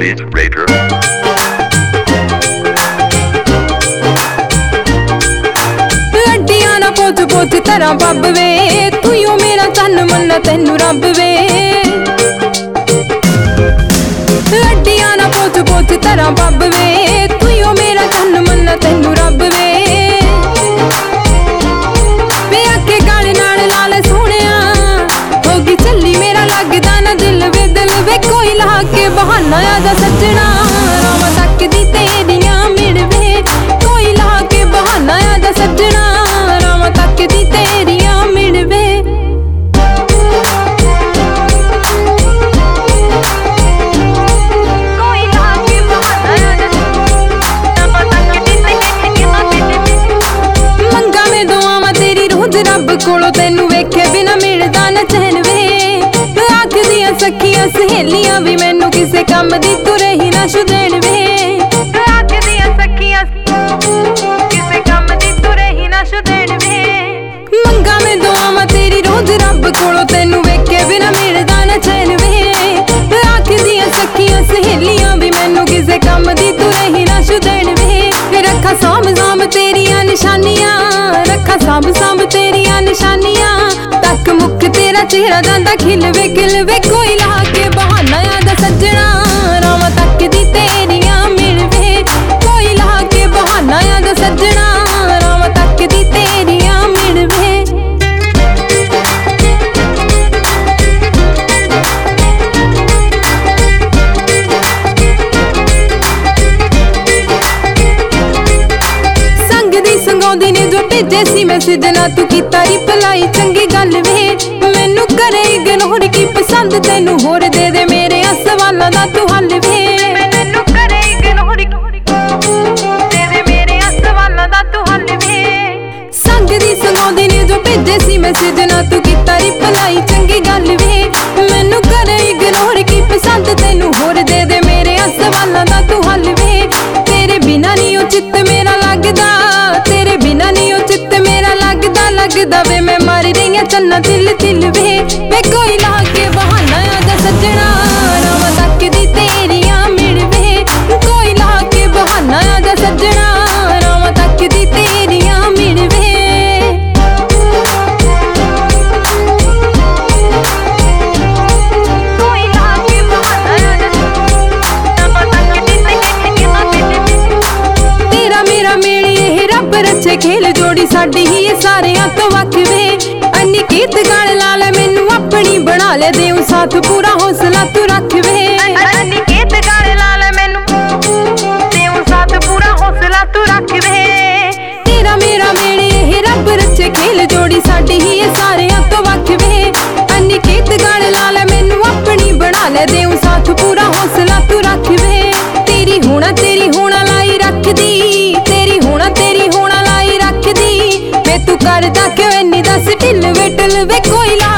Beat Raker. ਲੱਡੀਆਂ ਨਾ ਪੁੱਛ ਪੁੱਛ ਤਰਾਂ ਬੱਬ ਵੇ, ਤੂੰ ਓ ਮੇਰਾ ਚੰਨ ਮੰਨਾ ਤੈਨੂੰ ਰੱਬ ਵੇ। ਲੱਡੀਆਂ ਨਾ ਪੁੱਛ ਪੁੱਛ ਤਰਾਂ ਬੱਬ ਵੇ, ਤੂੰ ਓ ਮੇਰਾ ਚੰਨ ਮੰਨਾ ਤੈਨੂੰ ਰੱਬ ਵੇ। ਵੇ ਆਕੇ ਗਾਲ ਨਾਲ ਲਾਲ ਸੋਹਣਿਆ, ਹੋ ਗਈ ਚੱਲੀ ਮੇਰਾ ਲੱਗਦਾ ਨਾ ਦਿਲ ਵੇ। ਦਿਲ ਵੇ ਕੋਈ ਲਾ ਕੇ ਬਹਾਨਾ ਆ ਜਾ ਸੱਜਣਾ, ਰਾਵਾਂ ਤੱਕਦੀ ਤੇਰੀਆਂ ਮਿਲਵੇ। ਕੋਈ ਲਾ ਕੇ ਬਹਾਨਾ ਆ ਜਾ ਸੱਜਣਾ, ਰਾਵਾਂ ਤੱਕਦੀ ਤੇਰੀਆਂ ਮਿਲਵੇ। ਮੰਗਾ ਮੈਂ ਦੁਆਵਾਂ ਤੇਰੀ ਰੋਜ਼ ਰੱਬ ਕੋਲੋਂ, ਤੈਨੂੰ ਵੇਖੇ ਬਿਨਾ ਮਿਲਦਾ ਨਾ ਚੈਨ ਵੇ। ਆਖਦੀਆਂ ਸਖੀਆਂ ਸਹੇਲੀਆਂ ਵੀ ਮੈਨੂੰ ਕਿਸੇ ਕੰਮ ਦੀ ਤੂੰ ਰਹੀ ਨਾ ਸ਼ੁਦੈਣ ਵੇ। ਆਖਦੀਆਂ ਸਖੀਆਂ ਕਿਸੇ ਕੰਮ ਦੀ ਤੂੰ ਰਹੀ ਨਾ ਸ਼ੁਦੈਣ ਵੇ। ਮੰਗਾ ਮੈਂ ਦੁਆਵਾਂ ਤੇਰੀ ਰੋਜ਼ ਰੱਬ ਕੋਲੋਂ, ਤੈਨੂੰ ਵੇਖੇ ਬਿਨਾ ਮਿਲਦਾ ਨਾ ਚੈਨ ਵੇ। ਆਖਦੀਆਂ ਸਖੀਆਂ ਸਹੇਲੀਆਂ ਵੀ ਮੈਨੂੰ ਕਿਸੇ ਕੰਮ ਦੀ ਤੂੰ ਰਹੀ ਨਾ ਸ਼ੁਦੈਣ ਵੇ। ਰੱਖਾਂ ਸਾਂਭ ਸਾਂਭ ਤੇਰੀਆਂ ਨਿਸ਼ਾਨੀਆਂ, ਰੱਖਾਂ ਸਾਂਭ ਸਾਂਭ ਤੇਰੀਆਂ ਨਿਸ਼ਾਨੀਆਂ। ਤੱਕ ਮੁੱਖ ਤੇਰਾ ਚਿਹਰਾ ਜਾਂਦਾ ਖਿਲਵੇ ਖਿਲਵੇ। ਕੋਈ ਲਾ ਕੇ ਬਹਾਨਾ ਆ ਜਾ ਸੱਜਣਾ, ਰਾਵਾਂ ਤੱਕਦੀ ਤੇਰੀਆਂ ਮਿਲਵੇ। ਕੋਈ ਲਾ ਕੇ ਬਹਾਨਾ ਆ ਜਾ ਸੱਜਣਾ, ਰਾਵਾਂ ਤੱਕਦੀ ਤੇਰੀਆਂ ਮਿਲਵੇ। ਸੰਗਦੀ ਸੰਗਾਉਂਦੀ ਨੇ ਜੋ ਭੇਜੇ ਸੀ ਮੈਸੇਜ, ਨਾ ਤੂੰ ਕੀਤਾ ਰਿਪਲਾਈ ਚੰਗੀ ਗੱਲ ਵੇ। ਮੈਨੂੰ ਕਰੇ ਇਗਨੋਰ ਕੀ ਪਸੰਦ ਤੈਨੂੰ ਹੋਰ ਦੇ ਦੇ ਮੇਰੇ ਸਵਾਲਾਂ ਦਾ ਤੂੰ ਹੱਲ ਵੇ। ਮੈਨੂੰ ਕਰੇ ਇਗਨੋਰ ਦੇ ਦੇ ਮੇਰੇ ਸਵਾਲਾਂ ਦਾ ਤੂੰ ਹੱਲ ਵੇ। ਸੰਗਦੀ ਸੰਗਾਉਂਦੀ ਨੇ ਜੋ ਭੇਜੇ ਸੀ ਮੈਸੇਜ, ਨਾ ਤੂੰ ਕੀਤਾ ਰਿਪਲਾਈ ਚੰਗੀ ਗੱਲ ਵੇ। ਮੈਨੂੰ ਕਰੇ ਇਗਨੋਰ ਕੀ ਪਸੰਦ ਤੈਨੂੰ ਹੋਰ ਦੇ ਦੇ ਮੇਰੇ ਸਵਾਲਾਂ ਦਾ ਤੂੰ ਹੱਲ ਵੇ। ਤੇਰੇ ਬਿਨਾ ਨੀ ਉਹ ਚਿੱਤ ਮੇਰਾ ਲੱਗਦਾ, ਤੇਰੇ ਬਿਨਾ ਨੀ ਉਹ ਚਿੱਤ ਮੇਰਾ ਲੱਗਦਾ। ਲੱਗਦਾ ਵੇ ਮੈਂ ਮਰ ਰਹੀ ਆਂ ਚੰਨਾ ਦਿਲ ਦਿਲ ਵੇ। ਵੇ ਕੋਈ ਲਾ ਕੇ ਬਹਾਨਾ ਆ ਜਾ ਸੱਜਣਾ, ਰਾਵਾਂ ਤੱਕਦੀ ਤੇਰੀਆਂ ਮਿਲਵੇ। ਕੋਈ ਲਾ ਕੇ ਬਹਾਨਾ ਆ ਜਾ ਸੱਜਣਾ, ਰਾਵਾਂ ਤੱਕਦੀ ਤੇਰੀਆਂ ਮਿਲਵੇ। ਕੋਈ ਲਾ ਕੇ ਬਹਾਨਾ ਆ ਜਾ, ਰਾਵਾਂ ਤੱਕਦੀ ਤੇਰੀਆਂ ਮਿਲਵੇ। ਤੇਰਾ ਮੇਰਾ ਮੇਲੀ ਇਹ ਰੱਬ ਰਚੇ ਖੇਲ, ਜੋੜੀ ਸਾਡੀ ਹੀ ਇਹ ਸਾਰਿਆਂ ਤੋਂ ਵੱਖ ਵੇ। ਅਨਿਕੇਤ ਗਾਲ ਲਾ ਲੈ ਮੈਨੂੰ ਆਪਣੀ ਬਣਾ ਲੈ, ਦੇਉ ਸਾਥ ਪੂਰਾ ਹੌਸਲਾ ਤੂੰ ਰੱਖ ਵੇ। ਅਨਿਕੇਤ ਗਾਲ ਲਾ ਲੈ ਮੈਨੂੰ, ਦੇਉ ਸਾਥ ਪੂਰਾ ਹੌਸਲਾ ਤੂੰ ਰੱਖ ਵੇ। ਤੇਰਾ ਮੇਰਾ ਮੇਲੇ ਇਹ ਰੱਬ ਰਚੇ ਖੇਲ, ਜੋੜੀ ਸਾਡੀ ਹੀ ਇਹ ਸਾਰਿਆਂ ਤੋਂ ਵੱਖ ਵੇ। ਅਨਿਕੇਤ ਗਾਲ ਲਾ ਲੈ ਮੈਨੂੰ ਆਪਣੀ ਬਣਾ ਲੈ, ਦੇਉ ਸਾਥ ਪੂਰਾ ਹੌਸਲਾ ਤੂੰ ਰੱਖ ਵੇ। ਤੇਰੀ ਹੋਣਾ ਲਾਈ ਰੱਖਦੀ, ਤੇਰੀ ਹੋਣਾ ਲਾਈ ਰੱਖਦੀ। ਵੇ ਤੂੰ ਕਰਦਾ ਕਿਉਂ ਇੰਨੀ ਦੱਸ ਢਿੱਲ ਵੇ ਢਿੱਲ ਵੇ। ਕੋਈ